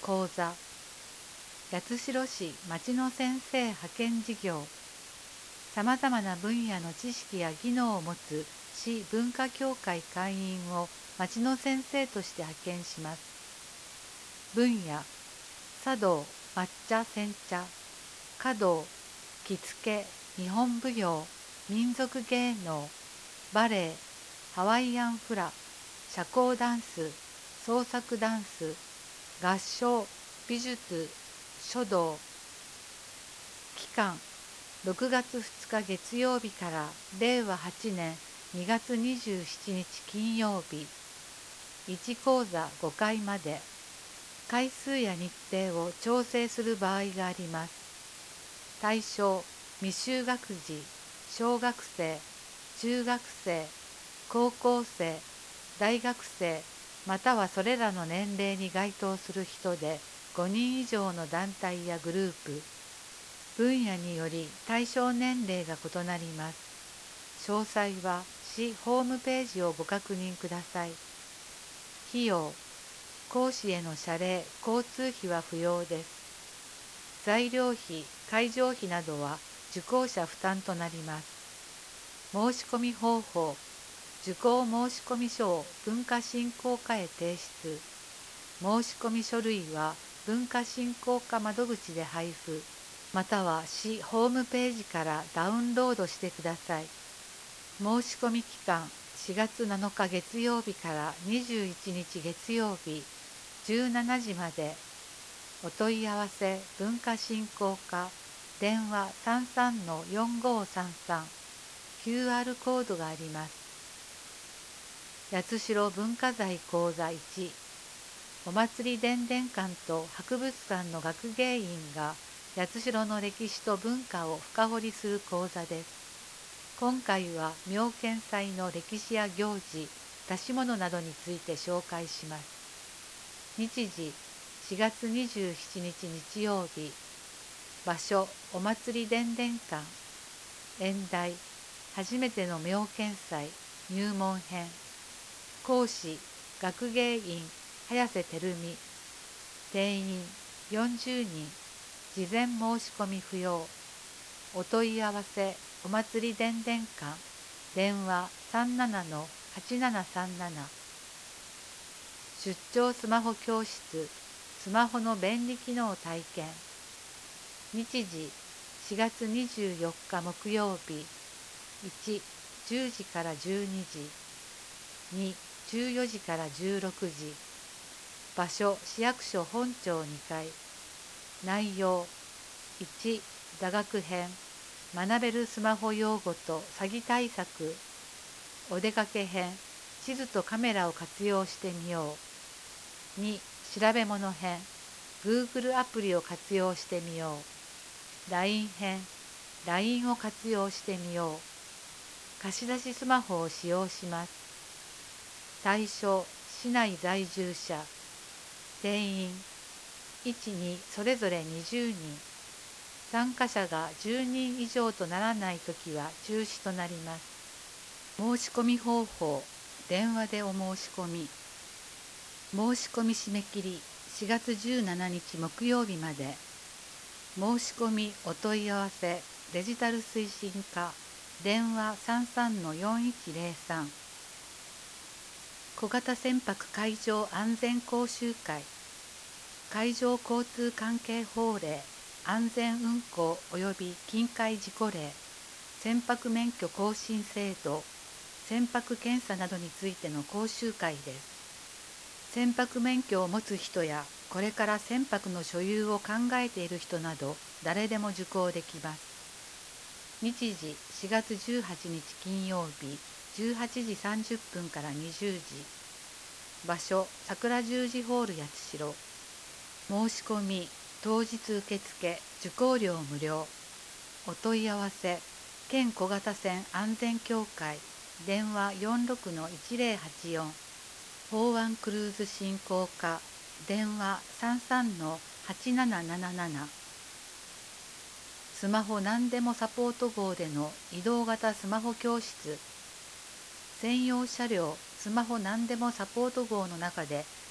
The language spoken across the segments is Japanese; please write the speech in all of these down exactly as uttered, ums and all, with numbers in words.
講座、八代市町の先生派遣事業、さまざまな分野の知識や技能を持つ市文化協会会員を町の先生として派遣します。分野、茶道、抹茶煎茶、華道、着付け、日本舞踊、民族芸能、バレエ、ハワイアンフラ、社交ダンス、創作ダンス、合唱、美術、書道。期間、ろくがつふつか月曜日かられいわはちねんにがつにじゅうしちにち金曜日、いち講座ごかいまで。回数や日程を調整する場合があります。対象、未就学児、小学生、中学生、高校生、大学生、またはそれらの年齢に該当する人でごにん以上の団体やグループ。分野により対象年齢が異なります。詳細は市ホームページをご確認ください。費用、講師への謝礼、交通費は不要です。材料費、会場費などは受講者負担となります。申し込み方法、受講申込書を文化振興課へ提出。申し込み書類は文化振興課窓口で配布、または市ホームページからダウンロードしてください。申し込み期間、しがつなのか月曜日からにじゅういちにち月曜日じゅうしちじまで。お問い合わせ文化振興課、電話 さんさんのよんごさんさん、キューアール コードがあります。八代文化財講座いち、お祭り伝伝館と博物館の学芸員が八代の歴史と文化を深掘りする講座です。今回は妙見祭の歴史や行事、出し物などについて紹介します。日時、しがつにじゅうしちにち日曜日。場所、お祭り伝伝館。演題、初めての妙見祭入門編。講師、学芸員、早瀬照美。定員、よんじゅうにん。事前申し込み不要。お問い合わせ、お祭り伝伝館。電話 さんななのはちななさんなな。出張スマホ教室、スマホの便利機能体験。日時、しがつにじゅうよっか木曜日。いち、じゅうじからじゅうにじ。に、じゅうよじからじゅうろくじ。場所、市役所本庁にかい。内容、いち、座学編、学べるスマホ用語と詐欺対策。お出かけ編、地図とカメラを活用してみよう。に、調べ物編、Google アプリを活用してみよう。ライン 編、ライン を活用してみよう。貸し出しスマホを使用します。対象、市内在住者。定員、いち、にそれぞれにじゅうにん。参加者がじゅうにん以上とならないときは中止となります。申し込み方法、電話でお申し込み。申し込み締め切りしがつじゅうしちにち木曜日まで。申し込みお問い合わせデジタル推進課、電話 さんさんのよんいちゼロさん。小型船舶海上安全講習会、海上交通関係法令、安全運航及び近海事故例、船舶免許更新制度、船舶検査などについての講習会です。船舶免許を持つ人や、これから船舶の所有を考えている人など、誰でも受講できます。日時、しがつじゅうはちにち金曜日、じゅうはちじさんじゅっぷんからにじゅうじ。場所、桜十字ホール八代。申し込み、当日受付、受講料無料。お問い合わせ、県小型船安全協会、電話 よんろくのいちゼロはちよん。港湾クルーズ振興課、電話 さんさんのはちななななな。スマホ何でもサポート号での移動型スマホ教室。専用車両スマホ何でもサポート号の中で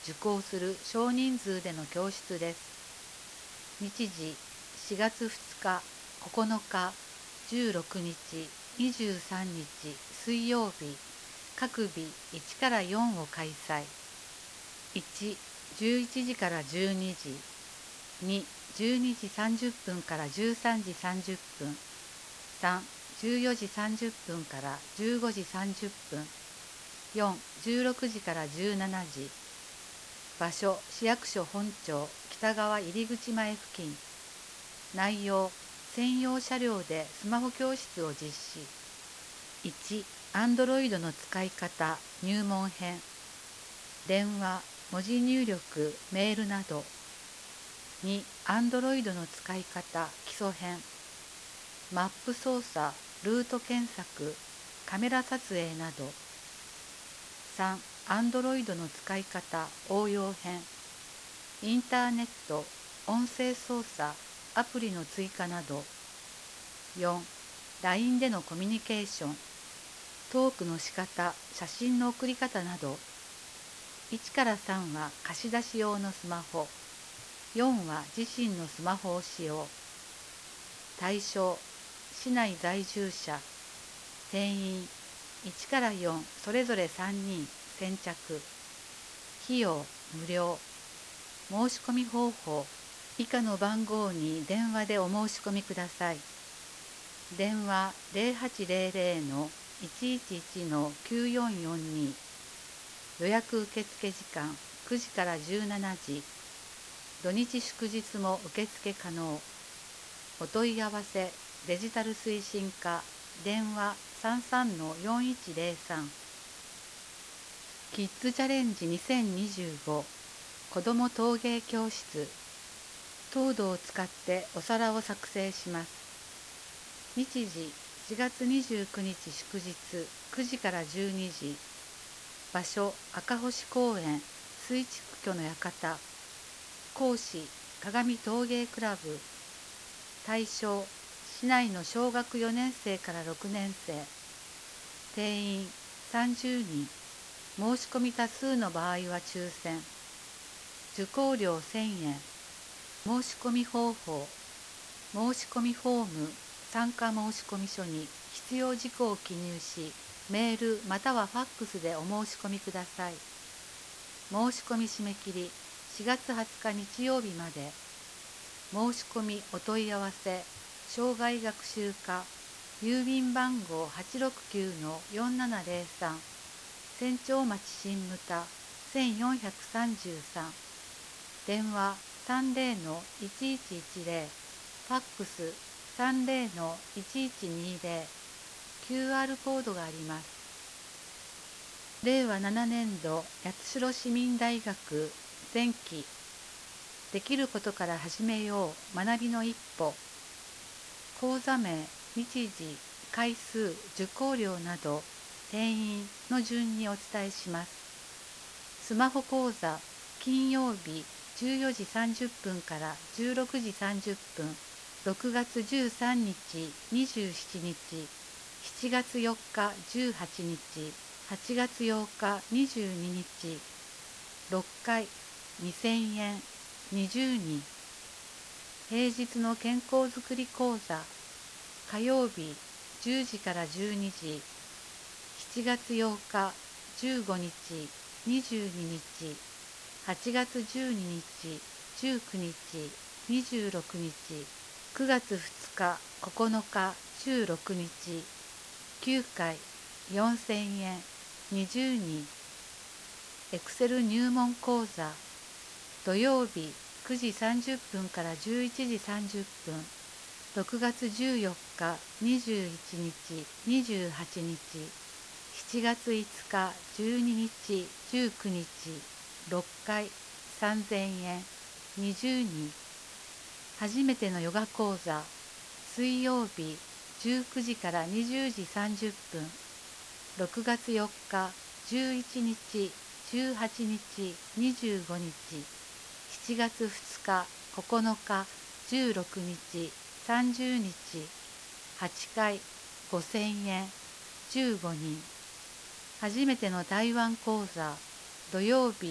受講する少人数での教室です。日時しがつふつか、ここのか、じゅうろくにち、にじゅうさんにち水曜日、各日いちからよんを開催。いち、じゅういちじからじゅうにじ、に、じゅうにじさんじゅっぷんからじゅうさんじさんじゅっぷん、さん、じゅうよじさんじゅっぷんからじゅうごじさんじゅっぷん、よん、じゅうろくじからじゅうしちじ。場所、市役所本庁北側入り口前付近。内容、専用車両でスマホ教室を実施。いち、Android の使い方入門編。電話、文字入力、メールなど。に、Android の使い方基礎編。マップ操作、ルート検索、カメラ撮影など。さん、Android の使い方応用編。インターネット、音声操作、アプリの追加など。よん、ライン でのコミュニケーション、トークの仕方、写真の送り方など。いちからさんは貸し出し用のスマホ、よんは自身のスマホを使用。対象、市内在住者、定員いちからよんそれぞれさんにん先着。費用無料。申し込み方法、以下の番号に電話でお申し込みください。電話 ゼロはちゼロゼロ いちいちいち きゅうよんよんに。予約受付時間くじからじゅうしちじ。土日祝日も受付可能。お問い合わせデジタル推進課電話 さんさんのよんいちゼロさん。キッズチャレンジにせんにじゅうご子ども陶芸教室。陶土を使ってお皿を作成します。日時しがつにじゅうくにち祝日くじからじゅうにじ。場所赤星公園水畜居の館。講師鏡陶芸クラブ。対象市内の小学よねん生からろくねん生。定員さんじゅうにん。申し込み多数の場合は抽選。受講料せんえん。申し込み方法、申し込みフォーム、参加申込書に必要事項を記入し、メールまたはファックスでお申し込みください。申し込み締め切りしがつはつか日曜日まで。申し込みお問い合わせ、障害学習課、郵便番号 はちろくきゅうのよんななゼロさん、千丁町新牟田せんよんひゃくさんじゅうさん。電話 さんゼロのいちいちいちゼロ、ファックス さんゼロのいちいちにゼロ、キューアール コードがあります。れいわななねんど八代市民大学前期、できることから始めよう学びの一歩。講座名、日時、回数、受講料など定員の順にお伝えします。スマホ講座、金曜日じゅうよじさんじゅっぷんからじゅうろくじさんじゅっぷん、ろくがつじゅうさんにち、にじゅうしちにち、しちがつよっか、じゅうはちにち、はちがつようか、にじゅうににち、ろっかい、にせんえん、にじゅうにん。平日の健康づくり講座、火曜日じゅうじからじゅうにじ、しちがつようか、じゅうごにち、にじゅうににち、はちがつじゅうににち、じゅうくにち、にじゅうろくにち、くがつふつか、ここのか、じゅうろくにち、きゅうかい、よんせんえん、にじゅうにん。エクセル入門講座、土曜日くじさんじゅっぷんからじゅういちじさんじゅっぷん、ろくがつじゅうよっか、にじゅういちにち、にじゅうはちにち、しちがついつか、じゅうににち、じゅうくにち、ろっかい、さんぜんえん、にじゅうにん。初めてのヨガ講座、水曜日じゅうくじからにじゅうじさんじゅっぷん、ろくがつよっか、じゅういちにち、じゅうはちにち、にじゅうごにち、しちがつふつか、ここのか、じゅうろくにち、さんじゅうにち、はちかい、ごせんえん、じゅうごにん。初めての台湾講座、土曜日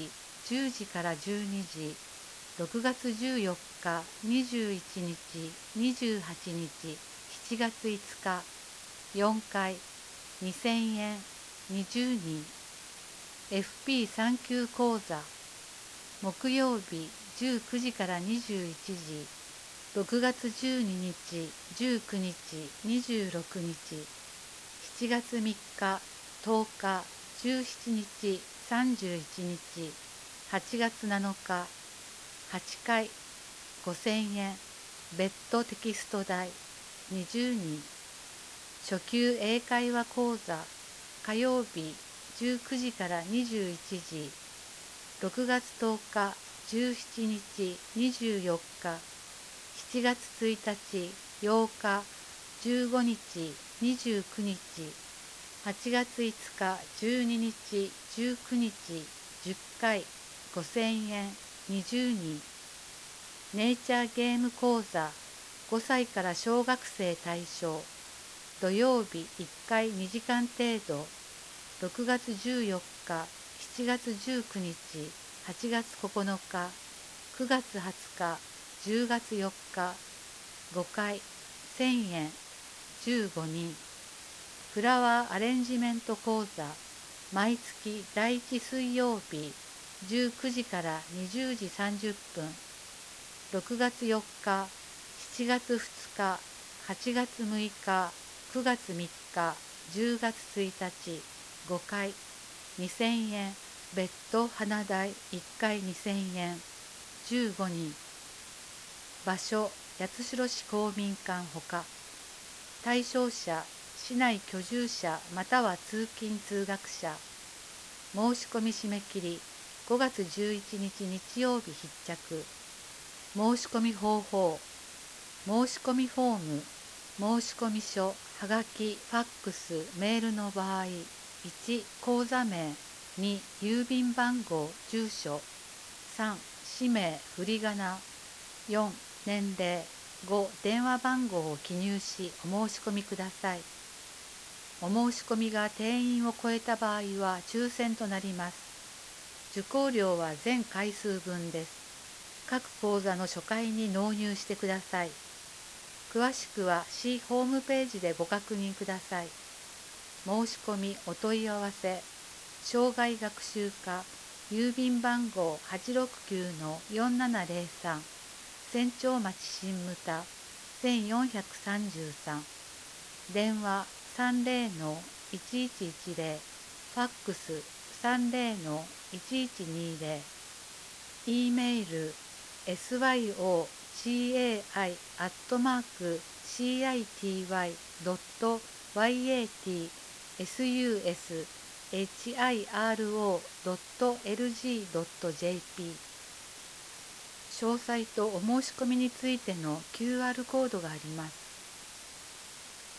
じゅうじからじゅうにじ、ろくがつじゅうよっか、にじゅういちにち、にじゅうはちにち、しちがついつか、よんかい、にせんえん、にじゅうにん。エフピーさん 級講座、木曜日じゅうくじからにじゅういちじ、ろくがつじゅうににち、じゅうくにち、にじゅうろくにち、しちがつみっか、とおか、じゅうしちにち、さんじゅういちにち、はちがつなのか、はちかい、ごせんえん、別途テキスト代、にじゅうにん。初級英会話講座、火曜日じゅうくじからにじゅういちじ、ろくがつとおか、じゅうしちにち、にじゅうよっか、しちがつついたち、ようか、じゅうごにち、にじゅうくにち、はちがついつか、じゅうににち、じゅうくにち、じゅっかい、ごせんえん、にじゅうにん。ネイチャーゲーム講座、ごさいから小学生対象、土曜日いっかいにじかん程度、ろくがつじゅうよっか、しちがつじゅうくにち、はちがつここのか、くがつはつか、じゅうがつよっか、ごかい、せんえん、じゅうごにん。フラワーアレンジメント講座、毎月だいいち水曜日、じゅうくじからにじゅうじさんじゅっぷん、ろくがつよっか、しちがつふつか、はちがつむいか、くがつみっか、じゅうがつついたち、ごかい、にせんえん、別途花代いっかいにせんえん、じゅうごにん。場所、八代市公民館ほか。対象者、市内居住者または通勤通学者。申し込み締め切りごがつじゅういちにち日曜日必着。申し込み方法、申し込みフォーム、申込書、はがき、ファックス、メールの場合、いち口座名、に郵便番号、住所、さん氏名、振り仮名、よん年齢、ご電話番号を記入しお申し込みください。お申し込みが定員を超えた場合は抽選となります。受講料は全回数分です。各講座の初回に納入してください。詳しくは市ホームページでご確認ください。申し込みお問い合わせ、生涯学習課、郵便番号 はちろくきゅう よんななゼロさん、千丁町新牟田せんよんひゃくさんじゅうさん、電話 さんぜろのいちいちいちゼロ、ファックス さんぜろのいちいちにゼロ、E メール エスワイオーシーエーアイ アットマーク シーアイティーワイ ドット ワイエーティー エスユーエス エイチアイアールオー ドット エルジー ドット ジェーピー。 詳細とお申し込みについての キューアール コードがあります。